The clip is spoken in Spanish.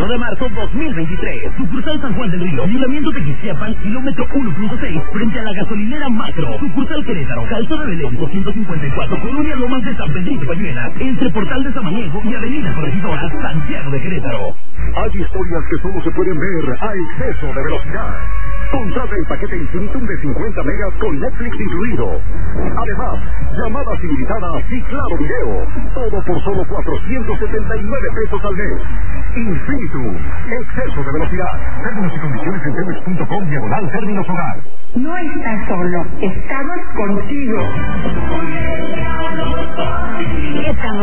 de marzo 2023. Sucursal San Juan del Río, libramiento de Quixiapan, kilómetro 1.6, frente a la gasolinera Macro. Sucursal Querétaro, Calzo de Belén 254, Colonia Lomas de San Pedrito Bayuelas, entre Portal de Samaniego y Avenida Corregidora, Santiago de Querétaro. Hay historias que solo se pueden ver a exceso de velocidad. Contrata el paquete Infinitum de 50 megas con Netflix incluido. Además, llamadas ilimitadas y claro video. Todo por solo 479 pesos al mes. Infinitum, exceso de velocidad. Términos y condiciones en telmex.com/términos hogar. No estás solo, estamos contigo. Estamos